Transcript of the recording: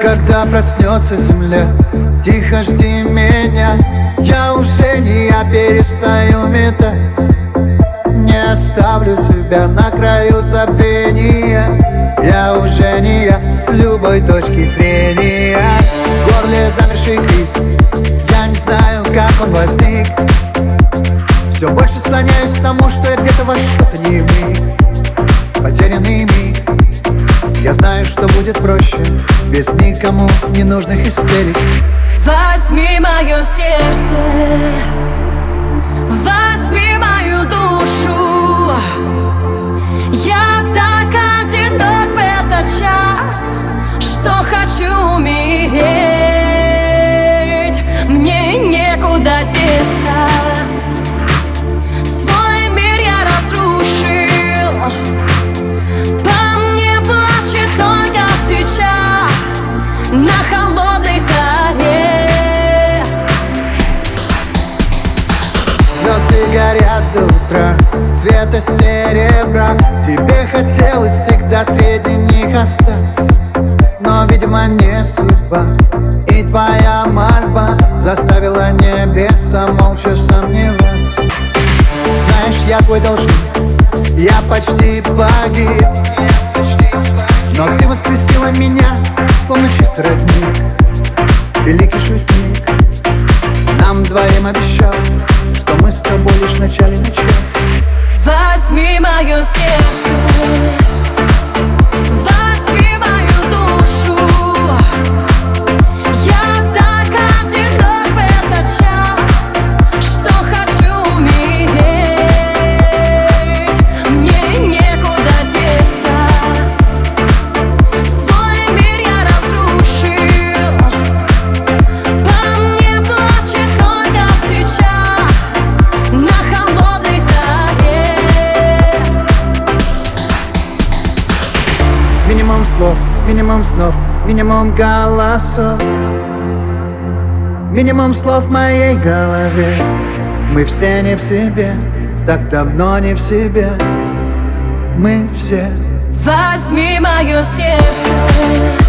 Когда проснется земля, тихо жди меня. Я уже не я, перестаю метаться. Не оставлю тебя на краю забвения. Я уже не я, с любой точки зрения. В горле замерший крик, я не знаю, как он возник. Все больше склоняюсь к тому, что я где-то во что-то не миг. Потерянный миг. Я знаю, что будет проще без никому ненужных истерик. Возьми мое сердце, возьми мою душу. Я так одинок в этот час, что хочу умереть. Мне некуда деться. Свой мир я разрушил. По мне плачет только свеча на холодной заре. Звезды горят до утра, цвета серебра. Тебе хотелось всегда среди них остаться, но, видимо, не судьба. И твоя мольба заставила небеса молча сомневаться. Знаешь, я твой должник, я почти погиб, но ты воскресила меня, словно чистый родник. Великий шутник нам двоим обещал, что мы с тобой лишь в начале начала. Возьми мое сердце, возьми мою душу. Я так одинок в этот час, что хочу умереть. Мне некуда деться. Свой мир я разрушил. По мне плачет только свеча на холодной заре. Минимум слов, минимум снов, минимум голосов, минимум слов в моей голове. Мы все не в себе, так давно не в себе. Мы все. Возьми мое сердце.